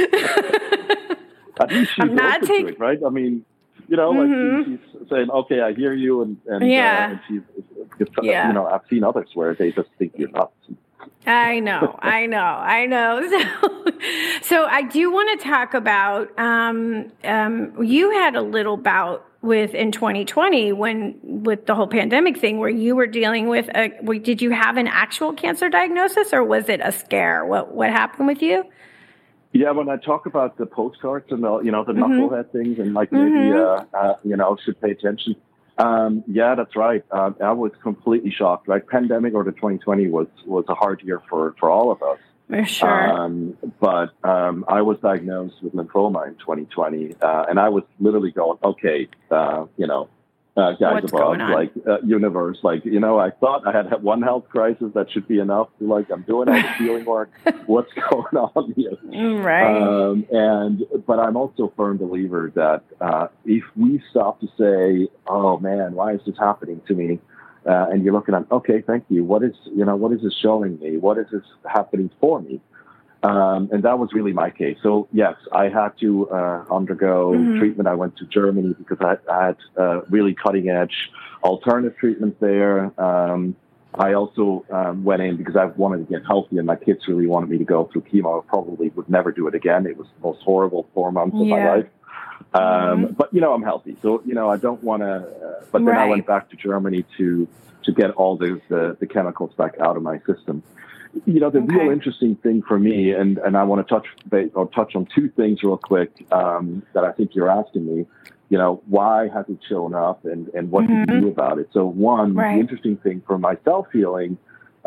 At least she's I'm not open take- to it, right? I mean, you know, mm-hmm. like she, she's saying, okay, I hear you. And, and, yeah. uh, and she's, yeah. you know, I've seen others where they just think you're nuts. I know, I know, I know. So, so I do want to talk about, um, um, you had a little bout with in twenty twenty when, with the whole pandemic thing, where you were dealing with a, did you have an actual cancer diagnosis, or was it a scare? What, what happened with you? Yeah, when I talk about the postcards and the, you know, the mm-hmm. knucklehead things, and like maybe, mm-hmm. uh, uh, you know, should pay attention. Um, yeah, that's right. Uh, I was completely shocked, right? Pandemic or the twenty twenty was, was a hard year for, for all of us. For sure. Um, but um, I was diagnosed with lymphoma in twenty twenty, uh, and I was literally going, okay, uh, you know, uh, guys What's above, like uh, universe, like, you know, I thought I had one health crisis that should be enough. Like, I'm doing all the healing work. What's going on here? Right. Um, and but I'm also a firm believer that uh, if we stop to say, oh man, why is this happening to me? Uh, and you're looking at, okay, thank you. What is, you know, what is this showing me? What is this happening for me? Um, and that was really my case. So yes, I had to uh, undergo mm-hmm. treatment. I went to Germany because I, I had uh, really cutting edge alternative treatments there. Um, I also um, went in because I wanted to get healthy, and my kids really wanted me to go through chemo. I probably would never do it again. It was the most horrible four months of yeah. my life. Um, mm-hmm. But, you know, I'm healthy. So, you know, I don't want to, uh, but then right. I went back to Germany to, to get all the, the, the chemicals back out of my system. You know, the okay. real interesting thing for me, and, and I want to touch or touch on two things real quick um, that I think you're asking me. You know, why has it shown up, and, and what mm-hmm. do you do about it? So one, right. the interesting thing for myself healing,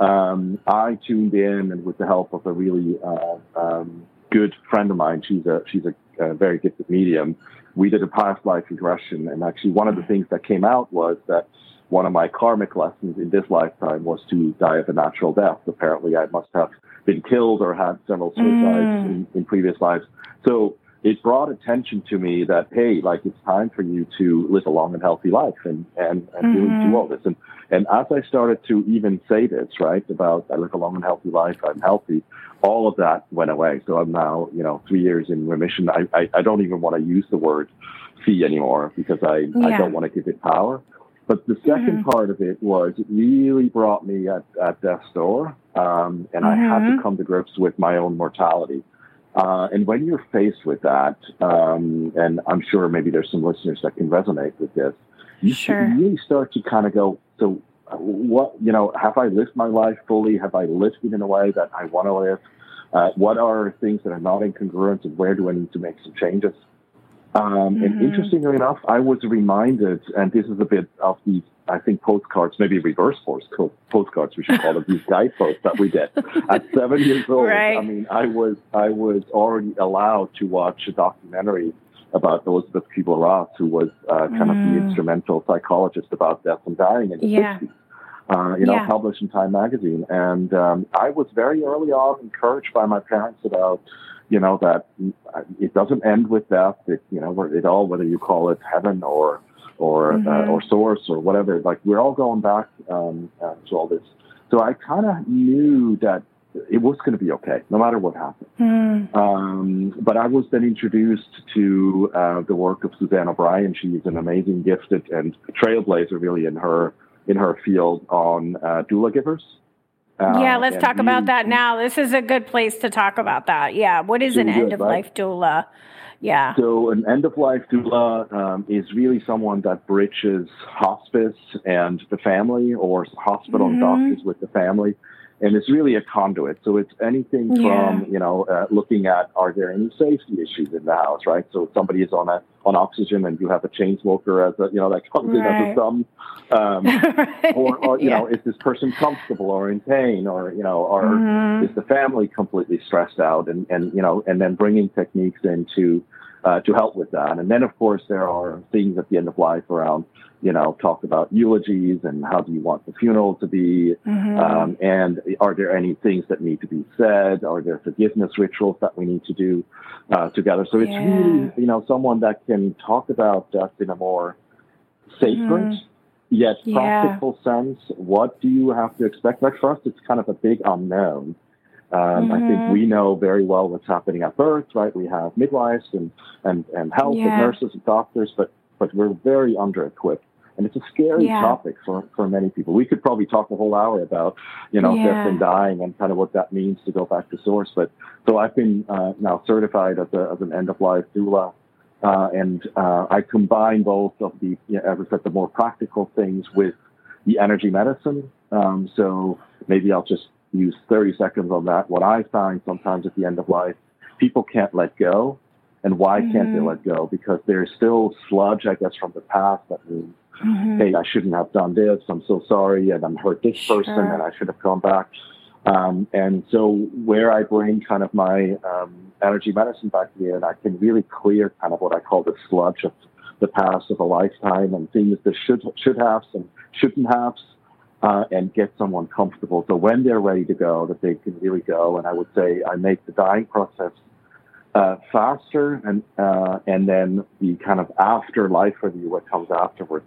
um, I tuned in, and with the help of a really uh, um, good friend of mine, she's a she's a, a very gifted medium, we did a past life regression, and actually one of the things that came out was that one of my karmic lessons in this lifetime was to die of a natural death. Apparently, I must have been killed or had several suicides mm. in, in previous lives. So it brought attention to me that, hey, like, it's time for you to live a long and healthy life and, and, and mm-hmm. really do all this. And, and as I started to even say this, right, about I live a long and healthy life, I'm healthy, all of that went away. So I'm now, you know, three years in remission. I, I, I don't even want to use the word fee anymore because I, yeah. I don't want to give it power. But the second mm-hmm. part of it was it really brought me at, at death's door, um, and mm-hmm. I had to come to grips with my own mortality. Uh, and when you're faced with that, um, and I'm sure maybe there's some listeners that can resonate with this, you sure. really start to kind of go, so what, you know, have I lived my life fully? Have I lived it in a way that I want to live? Uh, what are things that are not in congruence, and where do I need to make some changes? Um, mm-hmm. And interestingly enough, I was reminded, and this is a bit of these, I think, postcards, maybe reverse postcards, we should call them, these guideposts that we did. At seven years old, right. I mean, I was I was already allowed to watch a documentary about Elizabeth Kubler-Ross, who was uh, kind mm. of the instrumental psychologist about death and dying in the yeah. sixties. Uh, you know, yeah. published in Time magazine. And um, I was very early on encouraged by my parents about, you know, that it doesn't end with death. It, you know, it all, whether you call it heaven or or mm-hmm. uh, or source or whatever, like we're all going back um, uh, to all this. So I kind of knew that it was going to be okay, no matter what happened. Mm. Um, but I was then introduced to uh, the work of Suzanne O'Brien. She's an amazing, gifted, and trailblazer, really, in her in her field on uh, doula givers. Uh, yeah, let's talk about that now. This is a good place to talk about that. Yeah, what is an end-of-life doula? Yeah. So an end-of-life doula um, is really someone that bridges hospice and the family, or hospital mm-hmm. and doctors with the family. And it's really a conduit. So it's anything yeah. from, you know, uh, looking at, are there any safety issues in the house, right? So if somebody is on a, on oxygen and you have a chain smoker as a, you know, that comes right. in as a thumb, um, right. or, or, you yeah. know, is this person comfortable or in pain, or, you know, or mm-hmm. is the family completely stressed out, and, and, you know, and then bringing techniques in to, uh, to help with that. And then, of course, there are things at the end of life around, you know, talk about eulogies and how do you want the funeral to be, mm-hmm. um, and are there any things that need to be said? Are there forgiveness rituals that we need to do uh, together? So it's yeah. really, you know, someone that can talk about death in a more sacred, mm-hmm. yet yeah. practical sense. What do you have to expect? Like for us, it's kind of a big unknown. Um, mm-hmm. I think we know very well what's happening at birth, right? We have midwives and, and, and health yeah. and nurses and doctors, but, but we're very under-equipped. And it's a scary yeah. topic for, for many people. We could probably talk a whole hour about, you know, yeah. death and dying and kind of what that means to go back to source. But so I've been uh, now certified as, a, as an end-of-life doula. Uh, and uh, I combine both of the, you know, as I said, the more practical things with the energy medicine. Um, so maybe I'll just use thirty seconds on that. What I find sometimes at the end of life, people can't let go. And why mm-hmm. can't they let go? Because there's still sludge, I guess, from the past that means, mm-hmm. hey, I shouldn't have done this. I'm so sorry. And I'm hurt this sure. person and I should have gone back. Um, and so where I bring kind of my um, energy medicine back in, I can really clear kind of what I call the sludge of the past of a lifetime and things that should, should have and shouldn't have, uh, and get someone comfortable. So when they're ready to go, that they can really go. And I would say I make the dying process Uh, faster, and uh, and then the kind of afterlife review, what comes afterwards,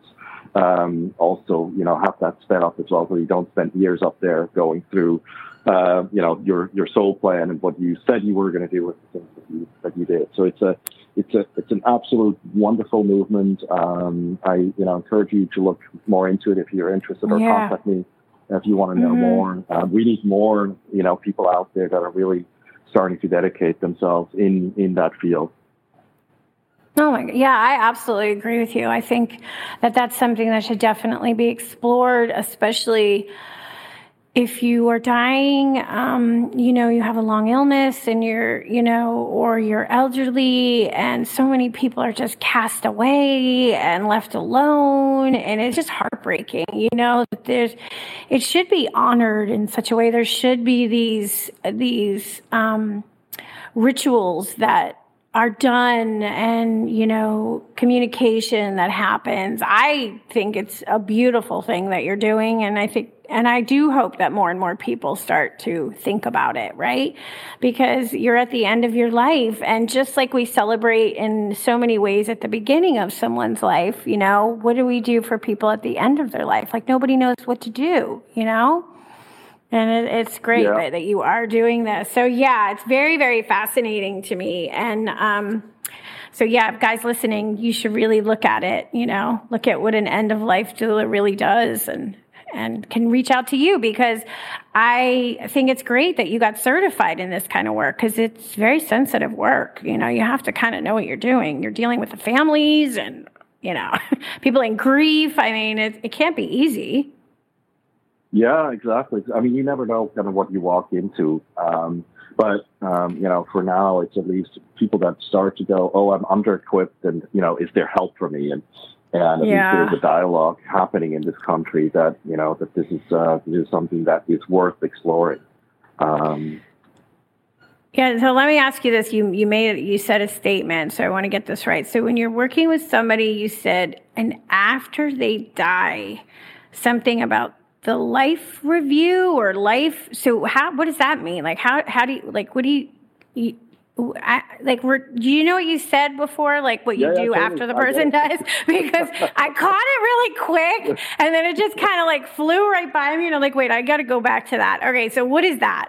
um, also, you know, have that sped up as well, so you don't spend years up there going through, uh, you know, your your soul plan and what you said you were going to do with the things that you that you did. So it's a it's a it's an absolute wonderful movement. Um, I you know encourage you to look more into it if you're interested, or Yeah. contact me if you want to know Mm-hmm. more. Uh, we need more, you know, people out there that are really starting to dedicate themselves in in that field. Oh my God. Yeah, I absolutely agree with you. I think that that's something that should definitely be explored, especially if you are dying, um, you know, you have a long illness and you're, you know, or you're elderly, and so many people are just cast away and left alone. And it's just heartbreaking, you know, there's, it should be honored in such a way. There should be these, these, um, rituals that are done, and, you know, communication that happens. I think it's a beautiful thing that you're doing. And I think, and I do hope that more and more people start to think about it, right? Because you're at the end of your life. And just like we celebrate in so many ways at the beginning of someone's life, you know, what do we do for people at the end of their life? Like, nobody knows what to do, you know? And it, it's great Yeah. that, that you are doing this. So, yeah, it's very, very fascinating to me. And um, so, yeah, guys listening, you should really look at it, you know, look at what an end-of-life doula really does, and and can reach out to you, because I think it's great that you got certified in this kind of work, because it's very sensitive work. You know, you have to kind of know what you're doing. You're dealing with the families and, you know, people in grief. I mean, it, it can't be easy. Yeah, exactly. I mean, you never know kind of what you walk into. Um, but, um, you know, for now, it's at least people that start to go, oh, I'm under-equipped, and, you know, is there help for me? And, and at Yeah. least there's a dialogue happening in this country that, you know, that this is, uh, this is something that is worth exploring. Um, Yeah, so let me ask you this. You you made you said a statement, so I want to get this right. So when you're working with somebody, you said, and after they die, something about the life review or life. So how, what does that mean? Like, how, how do you, like, what do you, you I, like, were, do you know what you said before? Like what you Yeah, yeah, do totally. after the I person get dies? Because I caught it really quick, and then it just kind of like flew right by me. And I'm like, wait, I got to go back to that. Okay. So what is that?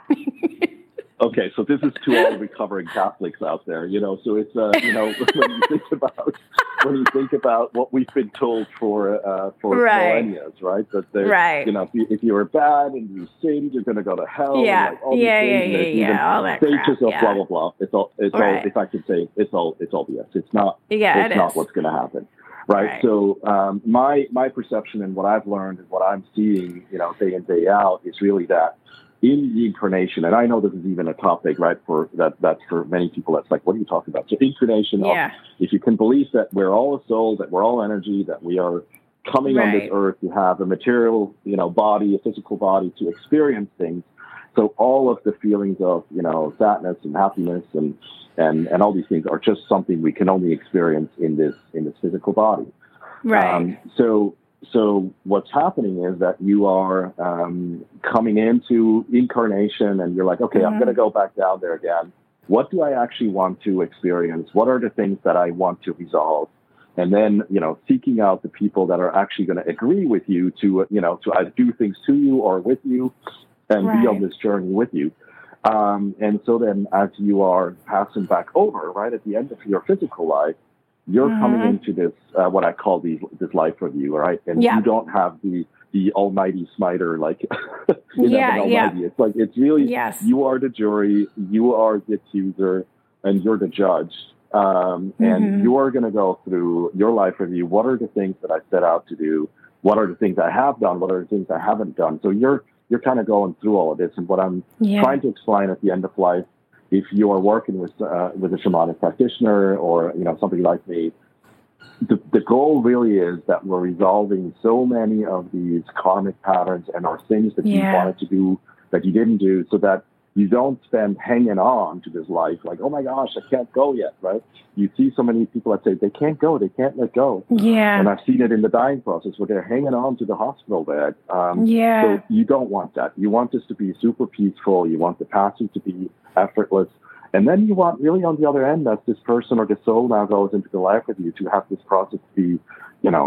Okay, so this is to all recovering Catholics out there, you know. So it's uh, you know, when you think about when you think about what we've been told for uh, for Right. millennia, right? That there's, Right. you know, if you, if you were bad and you sinned, you're going to go to hell. Yeah. and like all these Yeah, things, yeah, and yeah, there's yeah, even all that stages crap, of yeah. blah blah blah. It's all it's Right. all. If I could say, it's all it's all B S. It's not. Yeah, it's it not is. what's going to happen. Right. Right. So um, my my perception and what I've learned and what I'm seeing, you know, day in, day out, is really that in the incarnation, and I know this is even a topic, right, for that that's for many people, that's like, what are you talking about? So incarnation, Yeah. of, if you can believe that we're all a soul, that we're all energy, that we are coming on this Right. earth to have a material, you know, body, a physical body to experience things. So all of the feelings of, you know, sadness and happiness and and and all these things are just something we can only experience in this in this physical body. Right. Um, so, so what's happening is that you are um, coming into incarnation, and you're like, okay, Mhm. I'm going to go back down there again. What do I actually want to experience? What are the things that I want to resolve? And then, you know, seeking out the people that are actually going to agree with you to, you know, to either do things to you or with you, and be on Right. this journey with you. Um, and so then, as you are passing back over, right at the end of your physical life, you're Mhm. coming into this, uh, what I call these, this life review, right? And Yeah. you don't have the, the almighty smiter, like, you Yeah, know, the yeah. almighty. It's like, it's really, Yes. you are the jury, you are the accuser, and you're the judge. Um, and Mhm. you're going to go through your life review. What are the things that I set out to do? What are the things I have done? What are the things I haven't done? So you're, you're kind of going through all of this. And what I'm Yeah. trying to explain at the end of life, if you are working with, uh, with a shamanic practitioner or, you know, somebody like me, the, the goal really is that we're resolving so many of these karmic patterns and our things that Yeah. you wanted to do that you didn't do, so that you don't spend hanging on to this life like, oh my gosh, I can't go yet, right? You see so many people that say they can't go, they can't let go. Yeah. And I've seen it in the dying process where they're hanging on to the hospital bed. Um, Yeah. So you don't want that. You want this to be super peaceful. You want the passing to be effortless. And then you want really on the other end, as this person or the soul now goes into the life with you, to have this process be, you know,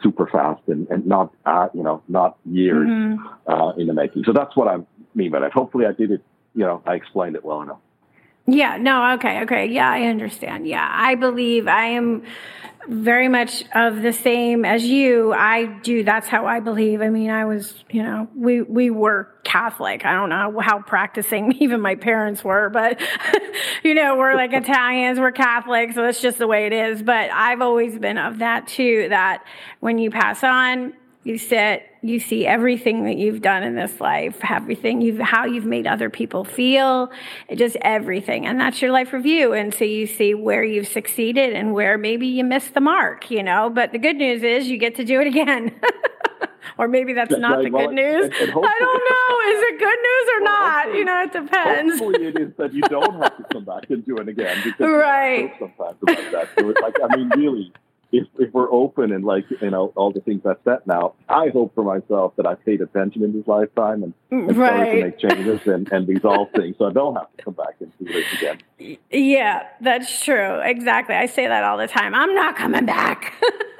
super fast and, and not, uh, you know, not years mm-hmm. uh, in the making. So that's what I mean by that. Hopefully I did it, you know, I explained it well enough. Yeah, no, okay, okay. Yeah, I understand. Yeah, I believe I am very much of the same as you. I do. That's how I believe. I mean, I was, you know, we, we were Catholic. I don't know how practicing even my parents were, but, you know, we're like Italians, we're Catholic, so that's just the way it is. But I've always been of that too, that when you pass on, you sit, you see everything that you've done in this life, everything you've, how you've made other people feel, just everything. And that's your life review. And so you see where you've succeeded and where maybe you missed the mark, you know, but the good news is you get to do it again. Or maybe that's, that's not right. the well, good news. And, and I don't know. Is it good news or well, not? You know, it depends. Hopefully it is that you don't have to come back and do it again. Because right. sometimes about that. So it's like, I mean, really, If, if we're open and like, you know, all the things I've said now, I hope for myself that I paid attention in this lifetime and, and right. started to make changes and, and resolve things so I don't have to come back and do this again. Yeah, that's true. Exactly. I say that all the time. I'm not coming back.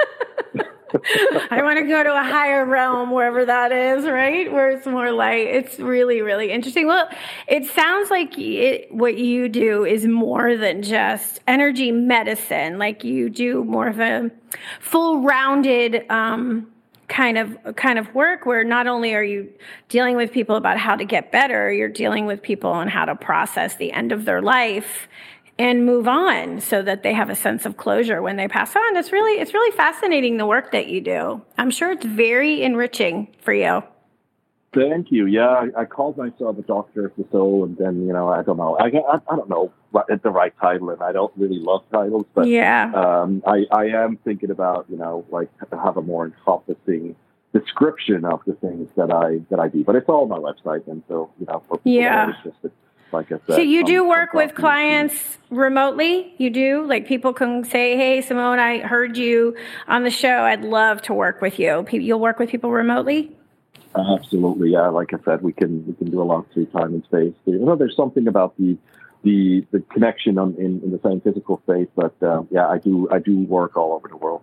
I want to go to a higher realm, wherever that is, right? Where it's more light. It's really, really interesting. Well, it sounds like it, what you do is more than just energy medicine. Like you do more of a full-rounded um, kind of kind of work where not only are you dealing with people about how to get better, you're dealing with people on how to process the end of their life and move on so that they have a sense of closure when they pass on. It's really, it's really fascinating, the work that you do. I'm sure it's very enriching for you. Thank you. Yeah, I, I called myself a doctor of the soul, and then, you know, I don't know. I, I, I don't know what, the right title, and I don't really love titles, but yeah. um, I, I am thinking about, you know, like to have a more encompassing description of the things that I that I do. But it's all on my website, and so, you know, for people yeah. it's just a, like I said, so you do I'm, work I'm with clients remotely? You do? Like people can say, hey, Simone, I heard you on the show. I'd love to work with you. You'll work with people remotely? Absolutely, yeah. Like I said, we can we can do a lot through time and space. You know, there's something about the the the connection on, in, in the same physical space, but uh, yeah, I do I do work all over the world.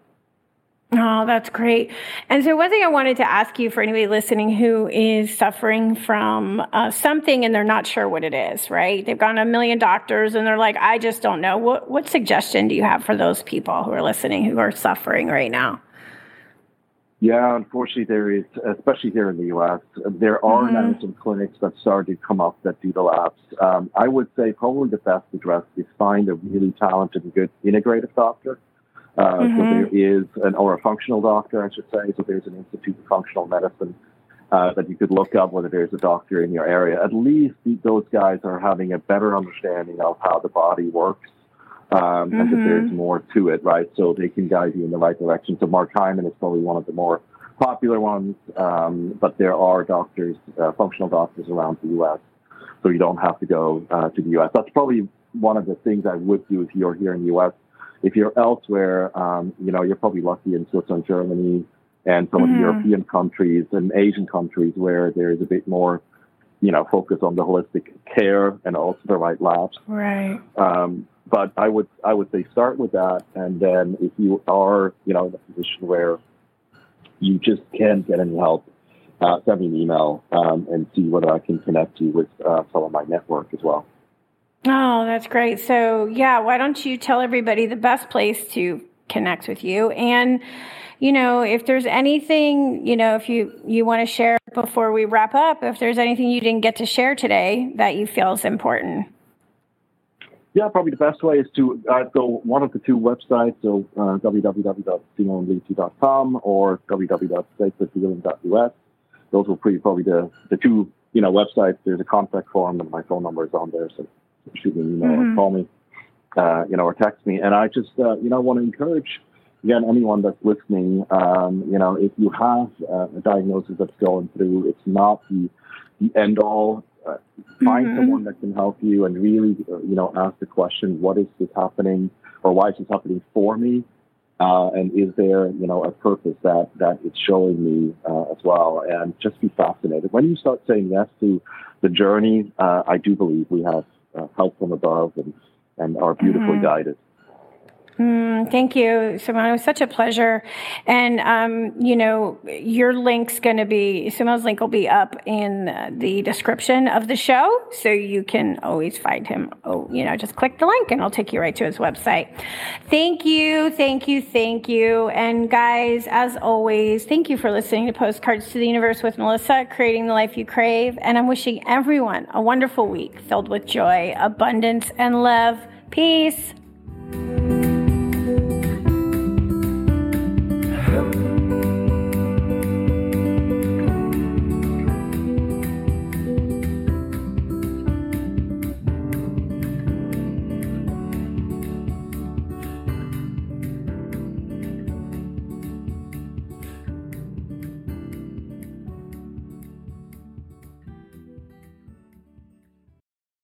Oh, that's great. And so one thing I wanted to ask you for anybody listening who is suffering from uh, something and they're not sure what it is, right? They've gone to a million doctors and they're like, I just don't know. What what suggestion do you have for those people who are listening who are suffering right now? Yeah, unfortunately, there is, especially here in the U S, there are mm-hmm. now some clinics that started to come up that do the labs. Um, I would say probably the best address is find a really talented and good integrative doctor. Uh, mm-hmm. So there is, an, or a functional doctor, I should say. So there's an Institute of Functional Medicine uh, that you could look up whether there's a doctor in your area. At least those guys are having a better understanding of how the body works um, mm-hmm. and that there's more to it, right? So they can guide you in the right direction. So Mark Hyman is probably one of the more popular ones, um, but there are doctors, uh, functional doctors around the U S, so you don't have to go uh, to the U S. That's probably one of the things I would do if you're here in the U S. If you're elsewhere, um, you know, you're probably lucky in Switzerland, Germany, and some mm-hmm. of the European countries and Asian countries where there is a bit more, you know, focus on the holistic care and also the right labs. Right. Um, but I would, I would say start with that. And then if you are, you know, in a position where you just can't get any help, uh, send me an email um, and see whether I can connect you with uh, some of my network as well. Oh, that's great. So, yeah, why don't you tell everybody the best place to connect with you? And, you know, if there's anything, you know, if you, you want to share before we wrap up, if there's anything you didn't get to share today that you feel is important. Yeah, probably the best way is to uh, go one of the two websites, so uh, w w w dot simone leachy dot com or w w w dot sacred healing dot u s. Those will be probably the, the two, you know, websites. There's a contact form and my phone number is on there, so shoot me an email mm-hmm. or call me, uh, you know, or text me. And I just, uh, you know, want to encourage, again, anyone that's listening, um, you know, if you have uh, a diagnosis that's going through, it's not the, the end all. Uh, find mm-hmm. someone that can help you and really, uh, you know, ask the question, what is this happening or why is this happening for me? Uh, and is there, you know, a purpose that, that it's showing me uh, as well? And just be fascinated. When you start saying yes to the journey, uh, I do believe we have Uh, help from above and, and are beautifully mm-hmm. guided. Mm, thank you, Simone. It was such a pleasure. And, um, you know, your link's going to be, Simone's link will be up in the description of the show. So you can always find him. Oh, you know, just click the link and it'll take you right to his website. Thank you. Thank you. Thank you. And guys, as always, thank you for listening to Postcards to the Universe with Melissa, creating the life you crave. And I'm wishing everyone a wonderful week filled with joy, abundance, and love. Peace.